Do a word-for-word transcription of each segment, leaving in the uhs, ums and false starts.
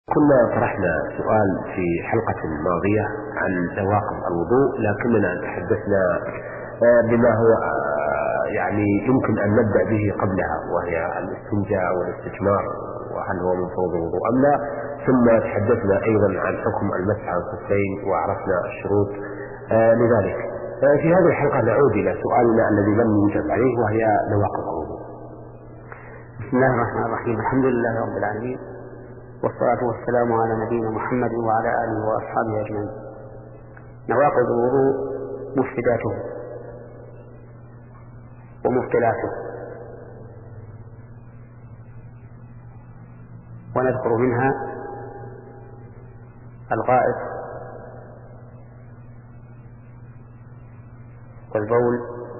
كنا طرحنا سؤال في حلقة ماضية عن نواقض الوضوء، لكننا تحدثنا بما هو يعني يمكن أن نبدأ به قبلها، وهي الاستنجاء والاستجمار، وهل هو من فروض الوضوء أم لا. ثم تحدثنا أيضا عن حكم المسح على الخفين وعرفنا الشروط لذلك. في هذه الحلقة نعود إلى سؤالنا الذي لم يجب عليه، وهي نواقض الوضوء. بسم الله الرحمن الرحيم. الحمد لله رب العالمين، والصلاة والسلام على نبينا محمد وعلى آله وأصحابه أجمعين. نواقض الوضوء مفسداته ومبطلاته، ونذكر منها الغائط والبول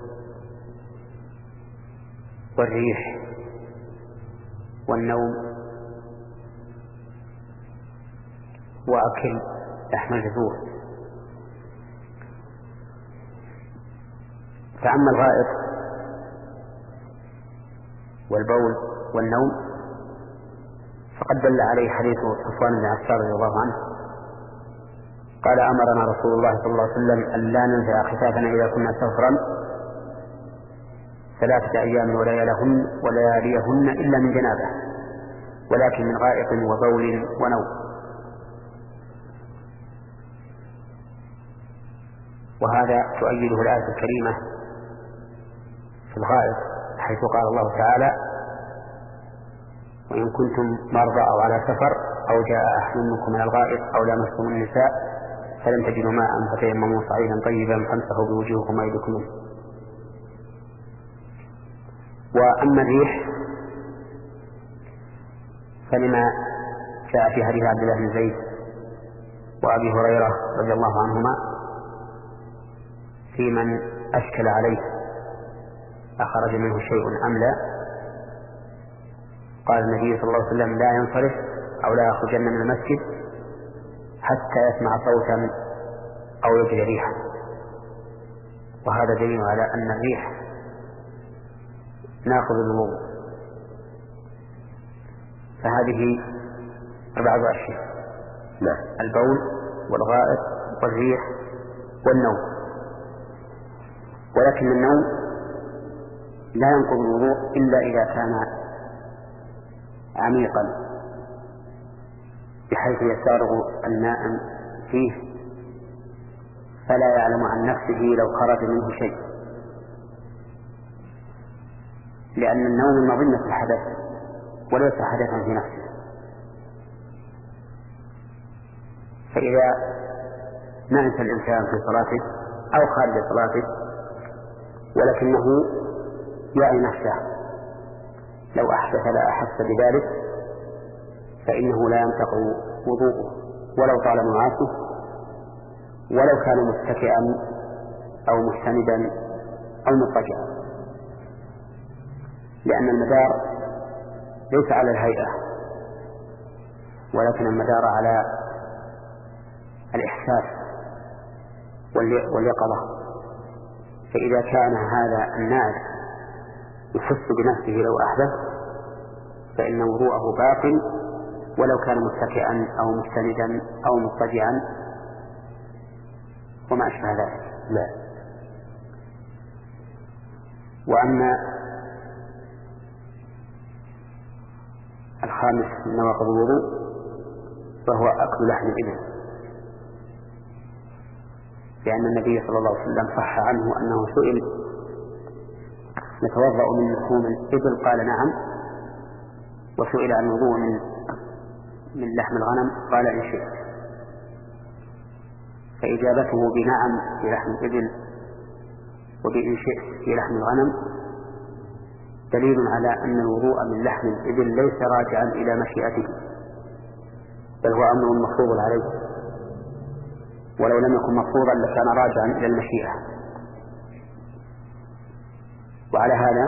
والريح والنوم وأكل لحم الجذور. فأما الغائط والبول والنوم فقد دل عليه حديث صفوان بن عفان رضي الله عنه قال: أمرنا رسول الله صلى الله عليه وسلم أن لا ننزع خفافنا إذا كنا سفرا ثلاثة أيام وليالهن ولياليهن إلا من جنابه، ولكن من غائط وبول ونوم. وهذا تؤيده الآية الكريمة في الغائط، حيث قال الله تعالى: وإن كنتم مرضى أو على سفر أو جاء أحد منكم من الغائط أو لامستم النساء فلم تجدوا ماء فتيمموا صعيدا طيبا فامسحوا بوجوهكم وأيديكم منه. وأما الريح فلما جاء في حديث عبد الله بن زيد وأبي هريرة رضي الله عنهما في من أشكل عليه أخرج منه شيء أم لا، قال النبي صلى الله عليه وسلم: لا ينصرف أو لا يخرجن من المسجد حتى يسمع صوتا أو يجد ريحا. وهذا دليل على أن الريح ناقض الوضوء. فهذه أربعة أشياء: البول والغائط والريح والنوم. ولكن النوم لا ينقض الوضوء إلا إذا كان عميقا بحيث يستغرق النائم فيه فلا يعلم عن نفسه لو خرج منه شيء، لأن النوم مظنة الحدث وليس حدثا في نفسه. فإذا نعس الإنسان في صلاته أو خارج صلاته ولكنه يعي نفسه لو أحدث لا أحس بذلك فإنه لا ينتقض وضوءه ولو طال نعاسه، ولو كان متكئا أو مستندا أو مضطجعا، لأن المدار ليس على الهيئة ولكن المدار على الإحساس واليقظة. فإذا كان هذا الناعس يحس بنفسه لو أحدث فإن وضوءه باق ولو كان متكئا أو مستندا أو مضطجعا وما أشبه ذلك. لا. وأما الخامس من نواقض الوضوء فهو أكل لحم الإبل، لأن النبي صلى الله عليه وسلم صح عنه أنه سئل: نتوضأ من لحوم الإبل؟ قال: نعم. وسئل عن الوضوء من من لحم الغنم؟ قال: إن شئت. فإجابته بنعم في لحم الإبل وبإن شئت في لحم الغنم دليل على أن الوضوء من لحم الإبل ليس راجعا إلى مشيئته، بل هو أمر مفروض عليه، ولو لم يكن مفروضا لكان راجعا إلى المشيئة. وعلى هذا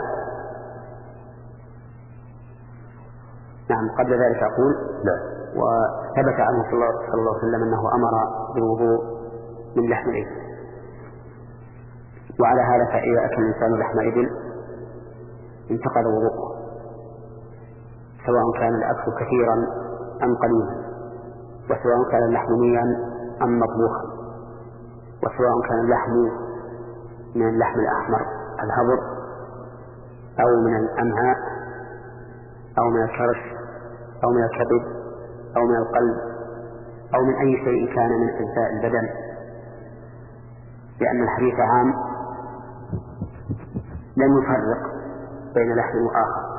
نعم قبل ذلك أقول لا. وثبت عنه صلى الله عليه وسلم أنه أمر بالوضوء من لحم الإبل. وعلى هذا فإذا أكل الإنسان لحم إبل انتقض وضوءه، سواء كان الأكل كثيرا أم قليلا. وسواء كان اللحم نيا أم مطبوخا، وسواء كان اللحم من اللحم الأحمر الهبر أو من الأمعاء أو من الكرش أو من الكبد أو من القلب أو من أي شيء كان من أجزاء البدن، لأن الحديث عام لم يفرق بين لحم وآخر.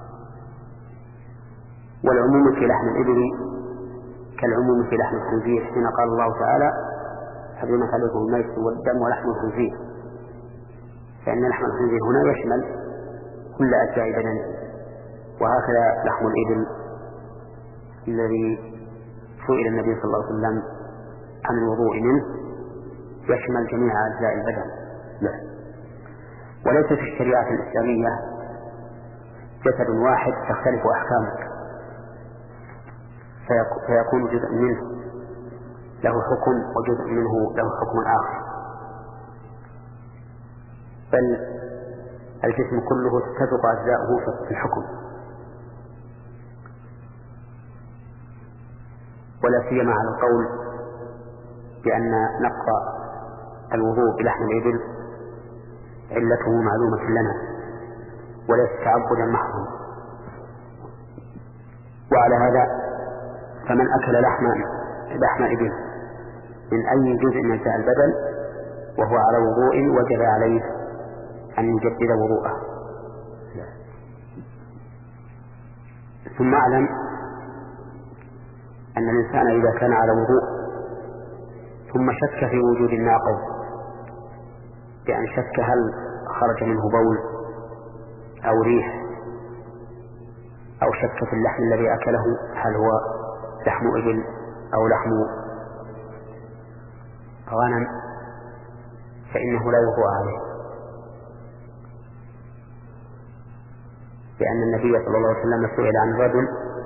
والعموم في لحم الإبل كالعموم في لحم الخنزير، حين قال الله تعالى حرمت عليكم الميت والدم ولحم الخنزير، فإن لحم الخنزير هنا يشمل كل أجزاء بدنه. وهكذا لحم الإبل الذي سئل النبي صلى الله عليه وسلم عن الوضوء منه يشمل جميع أجزاء البدن. لا. وليس في الشريعة الإسلامية جسد واحد تختلف أحكامه فيكون جزء منه له حكم وجزء منه له حكم آخر، بل الجسم كله تتفق أجزاؤه في الحكم. ولا سيما على القول بأن نقض الوضوء بلحم الإبل علته معلومة لنا وليس تعبدا محضا. وعلى هذا فمن أكل لحم لحم إبل من أي جزء من أجزاء البدن وهو على وضوء وجب عليه أن يجدد وضوءه. ثم أعلم أن الإنسان إذا كان على وضوء ثم شك في وجود الناقض، بأن شك هل خرج منه بول أو ريح، أو شك في اللحم الذي أكله هل هو لحم إبل أو لحم غنم، فإنه لا وضوء عليه، لأن النبي صلى الله عليه وسلم سئل عن رجل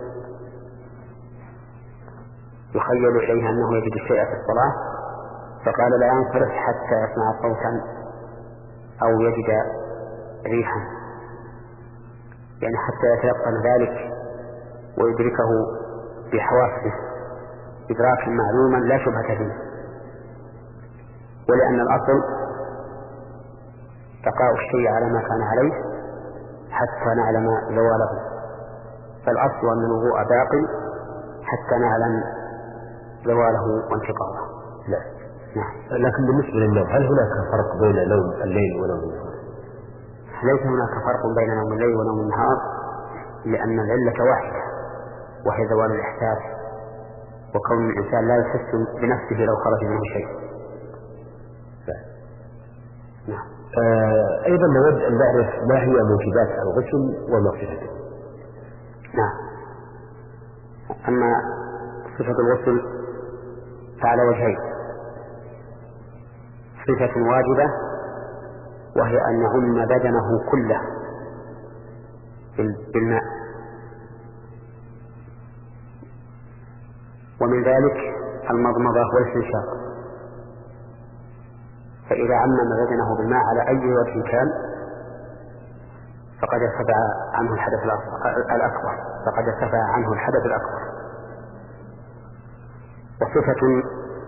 يخيل إليه أنه يجد الشيء في الصلاة فقال لا ينصرف حتى يسمع صوتا أو يجد ريحا، يعني حتى يتيقن ذلك ويدركه بحواسه إدراكا معلوما لا شبهة فيه. ولأن الأصل بقاء الشيء على ما كان عليه حتى نعلم زواله، فالأصل أن الوضوء باق حتى نعلم زواله وانتقاضه. لا. نعم. لكن بالنسبة للنوم هل هناك فرق بين نوم الليل ونوم النهار؟ ليس هناك فرق بين نوم الليل ونوم النهار، لأن العلة واحدة وهي زوال الإحساس، وكون الإنسان لا يحس بنفسه لو خرج منه شيء. نعم. آه أيضا نود أن نعرف ما هي موجبات الغسل ومصفته. نعم. أما صفة الغسل فعلى وجهين: صفة واجبة وهي أن يعم بدنه كله بالماء، ومن ذلك المضمضة والاستنشاق، فإذا عمم بدنه بالماء على أي وجه كان فقد ارتفع عنه الحدث الأكبر فقد ارتفع عنه الحدث الأكبر. وصفة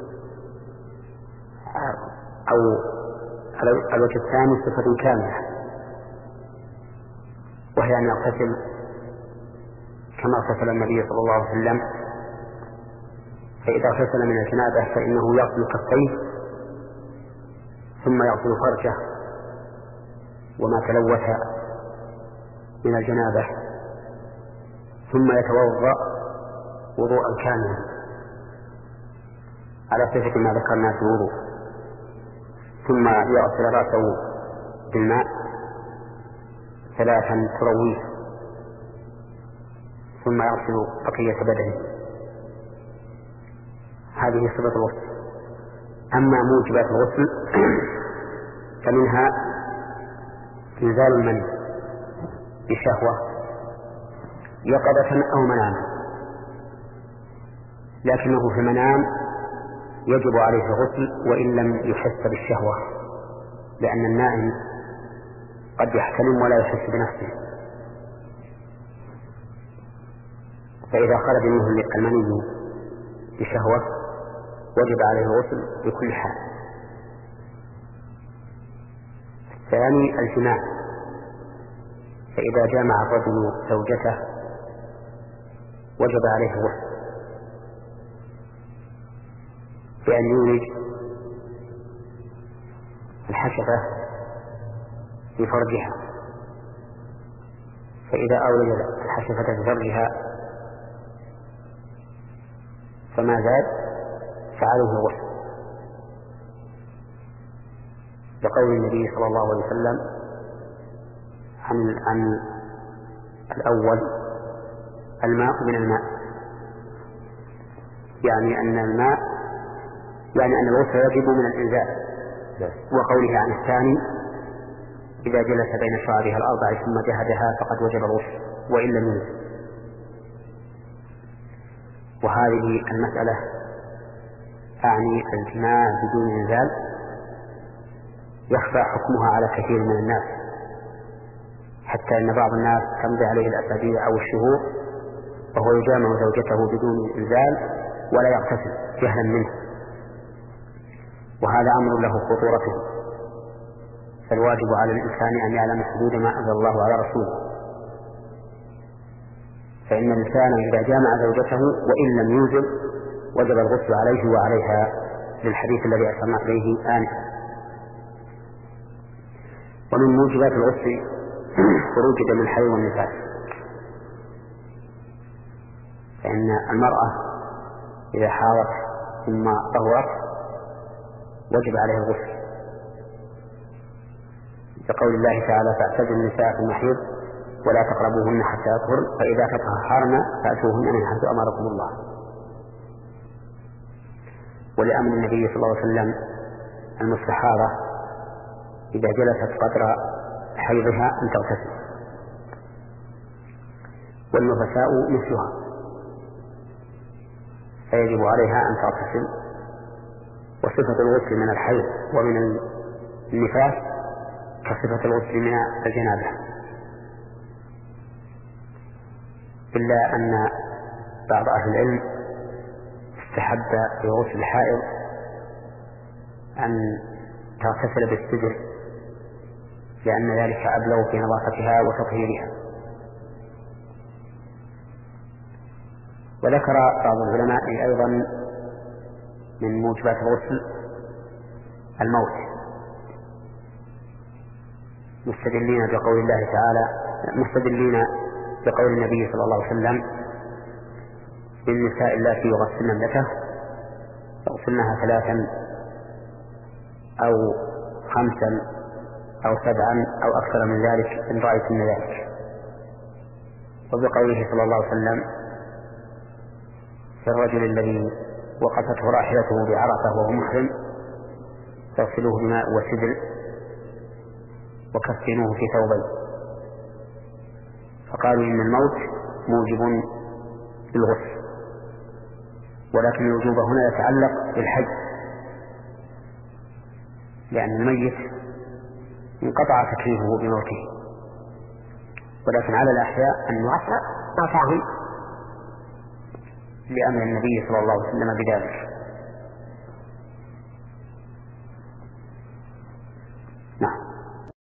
أو الوجه الثاني صفة كاملة، وهي أن يغتسل كما اغتسل النبي صلى الله عليه وسلم، فإذا اغتسل من الجنابة فإنه يغسل كفيه ثم يغسل فرجه وما تلوث من الجنابة، ثم يتوضأ وضوءا كاملا على صفة ما ذكرنا في الوضوء، ثم يغسل رأسه بالماء ثلاثا ترويه، ثم يغسل بقية بدنه. هذه صفة الغسل. أما موجبات الغسل فمنها إنزال المني بشهوة يقظة أو مناما، لكنه في المنام يجب عليه الغسل وإن لم يحس بالشهوة، لأن النائم قد يحتلم ولا يحس بنفسه، فإذا خرج منه المني بشهوة وجب عليه الغسل بكل حال. الثاني الجماع، فإذا جامع الرجل زوجته وجب عليه الغسل بأن يولج الحشفة في فرجها، فإذا أولج الحشفة في فرجها فما زاد فعليه الغسل، لقول النبي صلى الله عليه وسلم عن عن الأول الماء من الماء، يعني أن الماء يعني أن الغسل يجب من الإنزال، وقوله عن الثاني إذا جلس بين شعرها الأربع ثم جهدها فقد وجب الغسل وإن لم ينزل. وهذه المسألة أعني الجماع بدون إنزال يخفى حكمها على كثير من الناس، حتى أن بعض الناس تمضي عليه الأسابيع أو الشهور وهو يجامع زوجته بدون إنزال ولا يغتسل جهلا منه، وهذا أمر له خطورته، فالواجب على الإنسان أن يعلم حدود ما أنزل الله على رسوله. فإن الإنسان إذا جامع زوجته وإن لم ينزل وجب الغسل عليه وعليها، للحديث الذي أشرنا إليه آنفا. ومن موجبات الغسل خروج دم الحيض والنفاس، فإن المرأة إذا حاضت ثم طهرت وجب عليها الغسل، كقول الله تعالى فاعتزلوا النساء في المحيض ولا تقربوهن حتى يطهرن فإذا تطهرن فأتوهن من حيث أمركم الله، ولأمر النبي صلى الله عليه وسلم المستحاضة إذا جلست قدر حيضها أن تغتسل، والنفساء مثلها فيجب عليها أن تغتسل. وصفة الغسل من الحيض ومن النفاس كصفة الغسل من الجنابة، إلا أن بعض أهل العلم استحب في غسل الحائض أن تغتسل بالسدر، لأن ذلك أبلغ في نظافتها وتطهيرها. وذكر بعض العلماء أيضا من موجبات الغسل الموت، مستدلين بقول الله تعالى مستدلين بقول النبي صلى الله عليه وسلم للنساء اللاتي يغسلن ابنته يغسلنها ثلاثا أو خمسا أو سبعا أو أكثر من ذلك إن رأيتن ذلك، وبقوله صلى الله عليه وسلم في الرجل الذي وقفته راحلته بعرفة وهو محرم تغسلوه بماء وسدر وكفنوه في ثوبين، فقالوا إن الموت موجب للغسل، ولكن الوجوب هنا يتعلق بالحي، لأن الميت انقطع تكليفه بموته، ولكن على الأحياء أن يعفى عفاهم لأمر النبي صلى الله عليه وسلم بذلك.